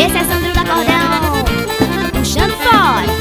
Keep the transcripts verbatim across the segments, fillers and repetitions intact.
Esse é Sandro do Acordão, puxando fora.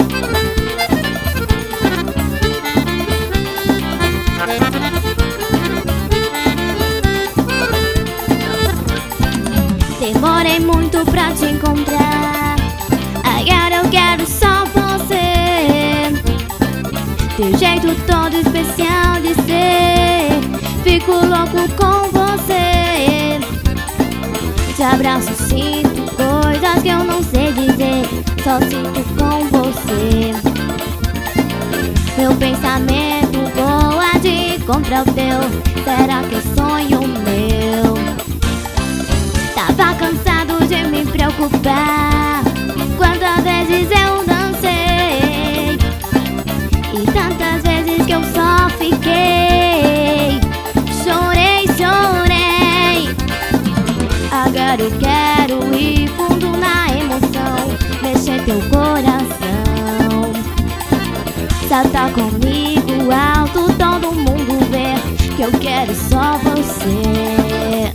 Demorei muito pra te encontrar, agora eu quero só você. Teu jeito todo especial de ser, fico louco com você. Te abraço, sinto coisas que eu não sei dizer, só sinto com você. Meu pensamento voa de contra o teu, será que é sonho meu? Tava cansado de me preocupar, quantas vezes eu dancei e tantas vezes que eu só fiquei. Chorei, chorei. Agora eu quero ir fundo na emoção, mexer teu coração. Salta comigo alto, todo mundo vê que eu quero só você.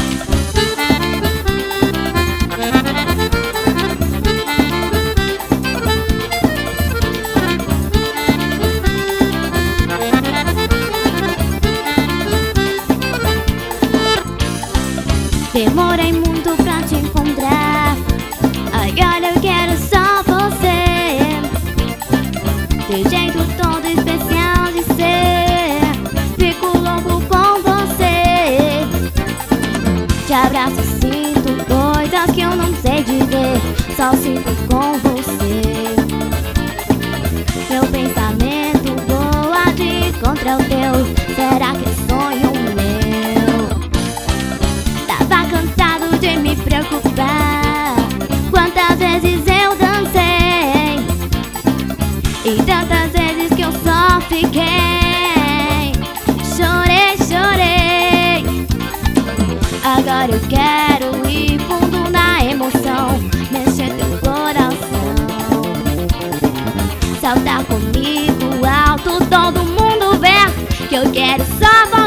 Demorei muito pra te encontrar, agora eu quero só você. Teu jeito todo especial de ser, fico louco com você. Te abraço, sinto coisas que eu não sei dizer, só sinto com você. Meu pensamento voa de contra o teu, será que é sonho meu? Tava cansado de me preocupar, quantas vezes eu dancei e tantas vezes que eu só fiquei. Chorei, chorei. Agora eu quero ir fundo na emoção, mexer teu coração. Salta comigo alto, todo mundo vê que eu quero só você.